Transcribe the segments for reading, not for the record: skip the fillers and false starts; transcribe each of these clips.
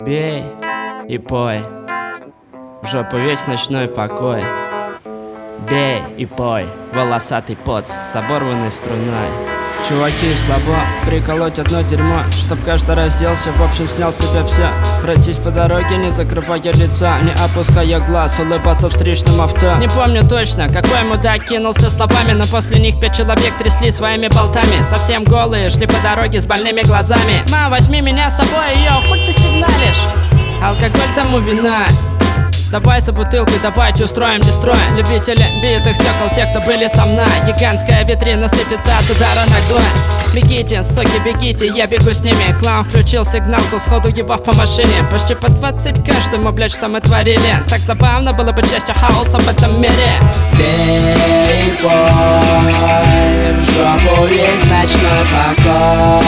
Бей и пой, в жопу весь ночной покой. Бей и пой, волосатый пот с оборванной струной. Чуваки слабо приколоть одно дерьмо, чтоб каждый разделся, в общем снял себе все. Пройтись по дороге, не закрывая лица, не опуская глаз, улыбаться встречным авто. Не помню точно, какой мудак кинулся словами, но после них 5 человек трясли своими болтами. Совсем голые, шли по дороге с больными глазами. Ма, возьми меня с собой, йо, хуй ты сигналишь? Алкоголь тому вина. Давай за бутылкой, давайте устроим дестрой. Любители битых стекол, те, кто были со мной. Гигантская витрина сыпется от удара ногой. Бегите, суки, бегите, я бегу с ними. Клан включил сигналку, сходу ебав по машине. Почти по 20 каждому, блять, что мы творили. Так забавно было бы частью хаоса в этом мире. Бей, пой, в жопу есть ночной покой.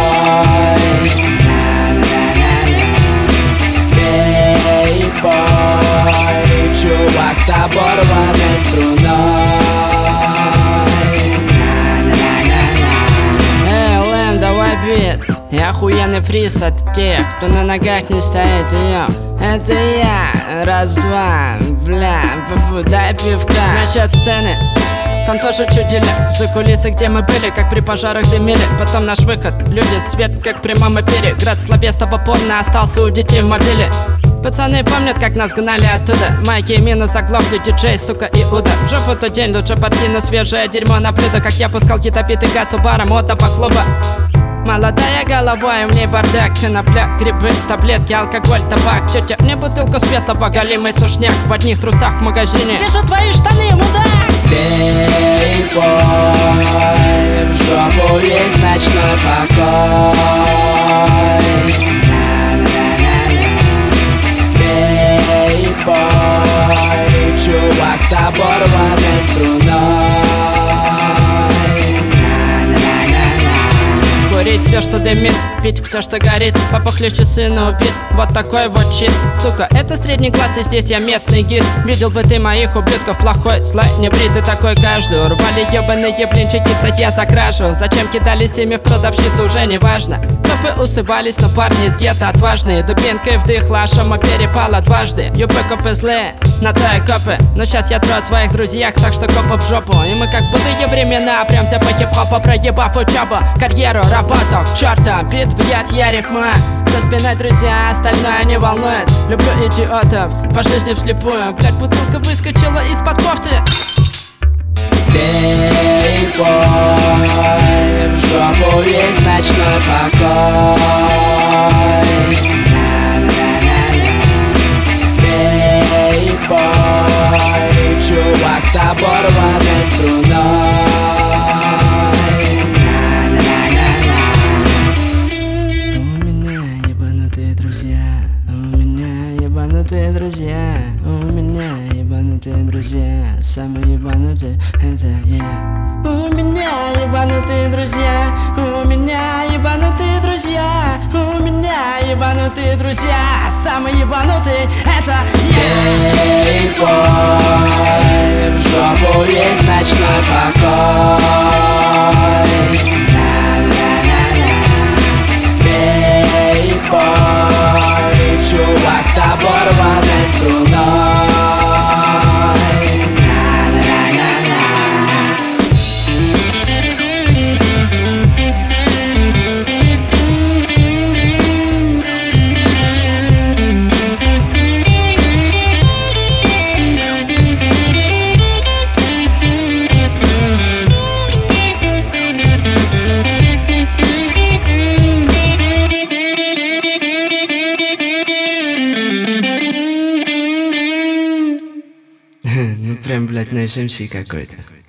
Бей, пой, чувак с оборванной струной. Эй, Лэм, давай бит. Я охуенный фриз от тех, кто на ногах не стоит, йо. Это я, раз-два, бля, дай пивка. Насчет сцены, там тоже чудили. За кулисы, где мы были, как при пожарах дымили. Потом наш выход, люди, свет, как в прямом эфире. Град словесного порно остался у детей в мобиле. Пацаны помнят, как нас гнали оттуда. Майки и мины заглохли, диджей, сука, и Уда. В жопу тот день, лучше подкину свежее дерьмо на блюдо. Как я пускал ядовитый газ у бара модного клуба. Молодая голова, и в ней бардак. Конопля, грибы, таблетки, алкоголь, табак. Тетя, мне бутылку светлого, голимый сушняк. В одних трусах в магазине. Где же твои штаны, мудак? Бей, пой, в жопу есть ночной покой. Бей, пой, чувак с оборванной струной. Курить все, что дымит, пить все, что горит. Попахлеще сына убит, вот такой вот чит. Сука, это средний класс, и здесь я местный гид. Видел бы ты моих ублюдков, плохой, злой, не бритый такой каждый. Урвали ебаные блинчики, статья за кражу. Зачем кидались ими в продавщицу, уже не важно. Копы усывались, но парни из гетто отважные. Дубинкой вдыхла, шума перепала дважды. Юбы копы злые, на то и копы. Но сейчас я тру о своих друзьях, так что копы в жопу. И мы как в былые времена, прям по хип-хопу, проебав учебу, карьеру, работу, к чертам, бит, бьет, я рифмую. За спиной друзья, остальное не волнует. Люблю идиотов, по жизни вслепую. Блять, бутылка выскочила из-под кофты. Бей, пой, в жопу есть ночной покой. Бей, пой, чувак с оборванной струной. Ебанутые друзья, у меня ебанутые друзья, самые ебанутые, это я. У меня ебанутые друзья, у меня ебанутые друзья, у меня ебанутые друзья, самые ебанутые, это я. Бей, пой, в жопу есть ночной покой. Бей, пой, чувак с оборванной струной. Ну прям, блять, на SMC какой-то.